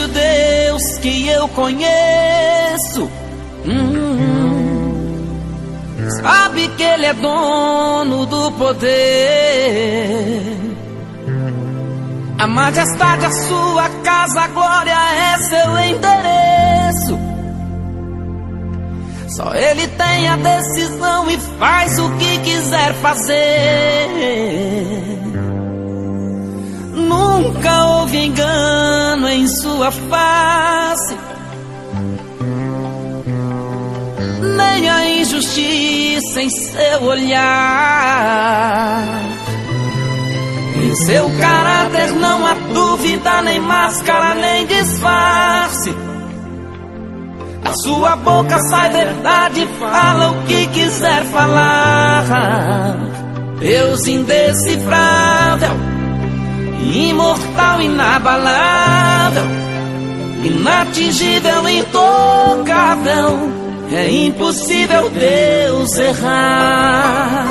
Deus que eu conheço, sabe que Ele é dono do poder. A majestade é sua casa, a glória é seu endereço. Só Ele tem a decisão e faz o que quiser fazer. Nunca houve engano em sua face, nem a injustiça em seu olhar. Em seu caráter não há dúvida, nem máscara, nem disfarce. Da sua boca sai verdade, fala o que quiser falar. Deus indecifrável, imortal, inabalável, inatingível, intocável. É impossível Deus errar.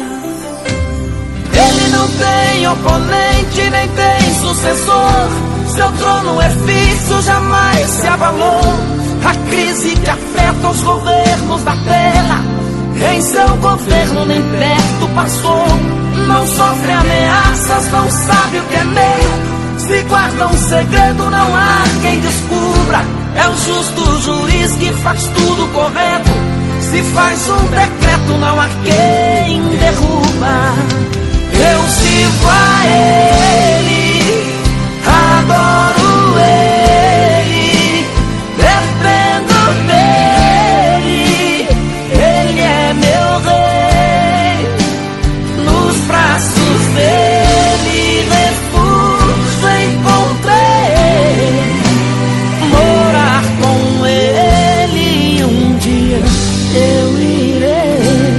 Ele não tem oponente, nem tem sucessor. Seu trono é fixo, jamais se abalou. A crise que afeta os governos da terra, em seu governo nem perto passou. Não sofre ameaças, não sabe o que é medo. Se guarda um segredo, não há quem descubra. É o justo juiz que faz tudo correto. Se faz um decreto, não há quem derruba. Eu sirvo a Ele, adoro Ele, dependo dele. Ele é meu rei, nos braços dele refúgio encontrei. Morar com Ele um dia eu irei.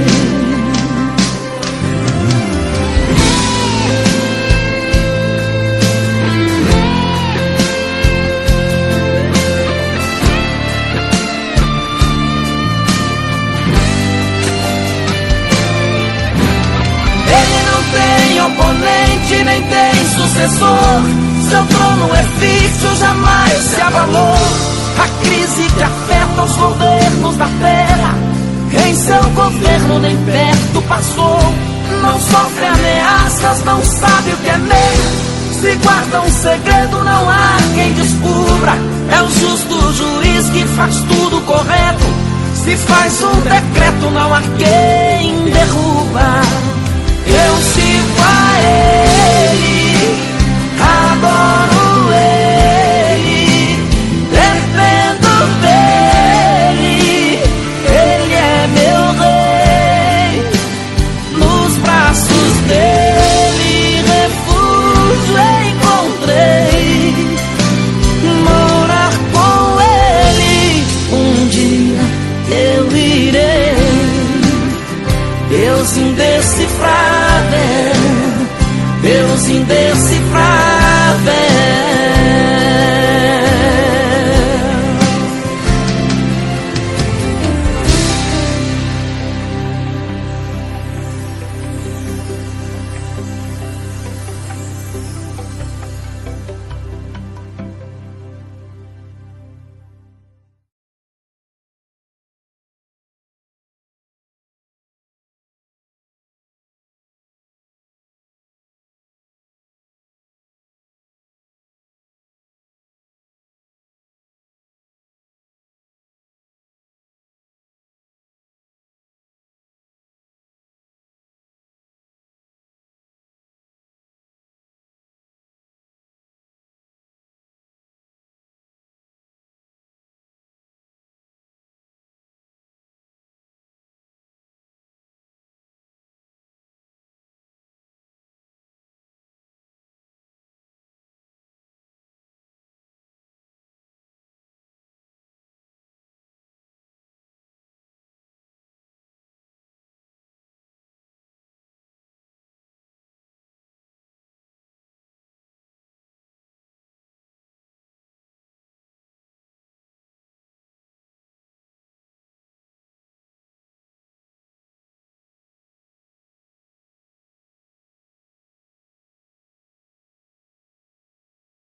Oponente, nem tem sucessor. Seu trono é fixo, jamais se abalou. A crise que afeta os governos da terra, em seu governo nem perto passou. Não sofre ameaças, não sabe o que é medo. Se guarda um segredo, não há quem descubra. É o justo juiz que faz tudo correto. Se faz um decreto, não há quem derruba. Eu sirvo a Ele, adoro Ele, dependo dele. Ele é meu rei, nos braços dele refúgio encontrei. Morar com Ele um dia eu irei. Deus indecifrável, Deus indecifrável.